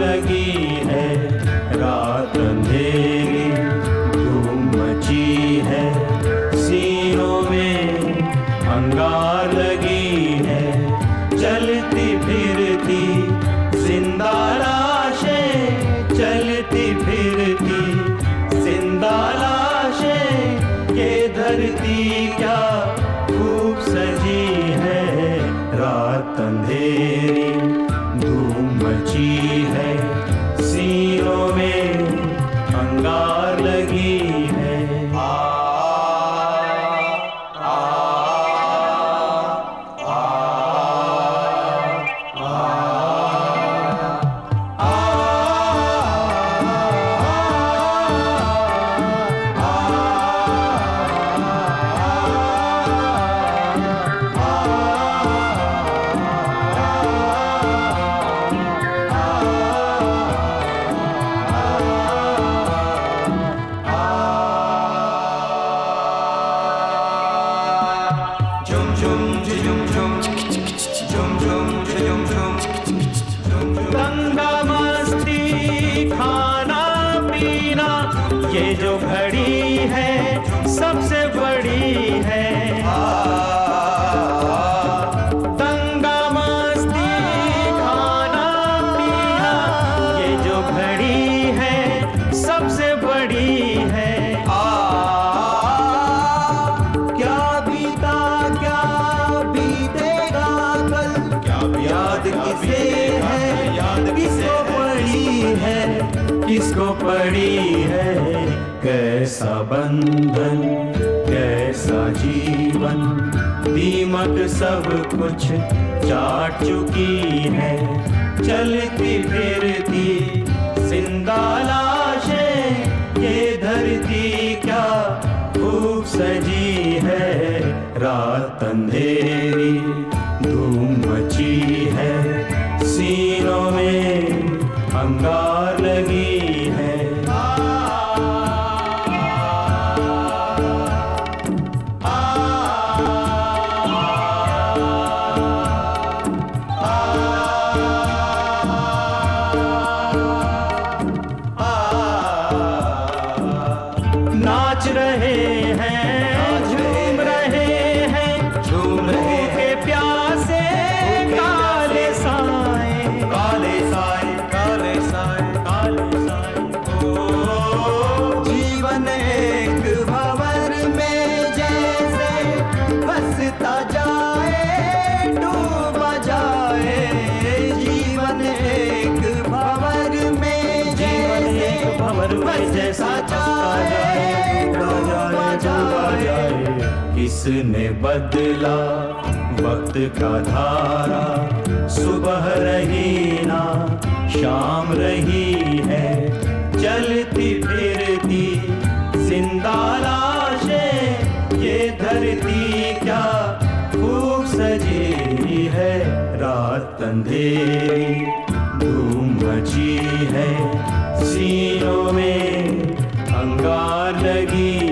लगी है, रात अंधेरी धूम मची है, सीनों में अंगार लगी है, चलती फिरती जिंदा लाशें, चलती फिरती जिंदा लाशें, ये धरती क्या खूब सजी है, रात अंधेरी धूम मची है, सीनों में अंगार लगी है। दंगा मस्ती खाना पीना, ये जो घड़ी है सबसे बड़ी है। दंगा मस्ती खाना पीना, ये जो घड़ी है सबसे बड़ी है। क्या बीता क्या बीतेगा कल, क्या याद किसे है, किसको पड़ी है, किसको पड़ी है। कैसा बंधन कैसा जीवन, दीमक सब कुछ चाट चुकी है, चलती फिरती जिंदा लाशें, ये धरती क्या खूब सजी है, रात अंधेरी धूम मची है, सीनों में अंगार लगी है। नाच रहे हैं झूम रहे हैं, झूम रहे के प्यासे काले साए, काले साए, काले साए, काले साए। ओ जीवन एक भंवर में जैसे बसता जाए डूबा जाए, जीवन एक भंवर में जैसे भंवर में जैसा जाए डूबा जाए। किसने बदला वक्त का धारा, सुबह रही ना शाम रही है, चलती फिरती जिंदा लाशें, ये धरती क्या खूब सजी है, रात अंधेरी धूम मची है, सीनों में अंगार लगी